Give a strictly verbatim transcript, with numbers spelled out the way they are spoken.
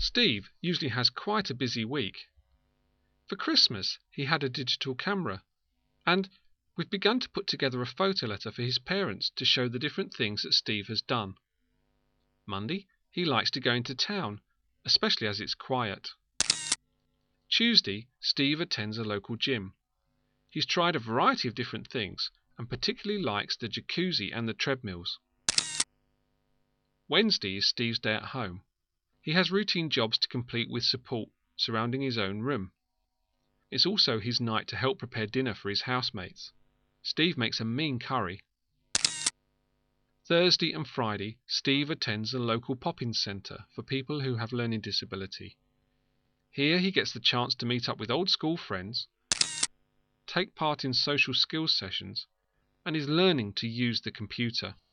Steve usually has quite a busy week. For Christmas, he had a digital camera, and we've begun to put together a photo letter for his parents to show the different things that Steve has done. Monday, he likes to go into town, especially as it's quiet. Tuesday, Steve attends a local gym. He's tried a variety of different things and particularly likes the jacuzzi and the treadmills. Wednesday is Steve's day at home. He has routine jobs to complete with support surrounding his own room. It's also his night to help prepare dinner for his housemates. Steve makes a mean curry. Thursday and Friday, Steve attends a local pop-in centre for people who have learning disability. Here he gets the chance to meet up with old school friends, take part in social skills sessions, and is learning to use the computer.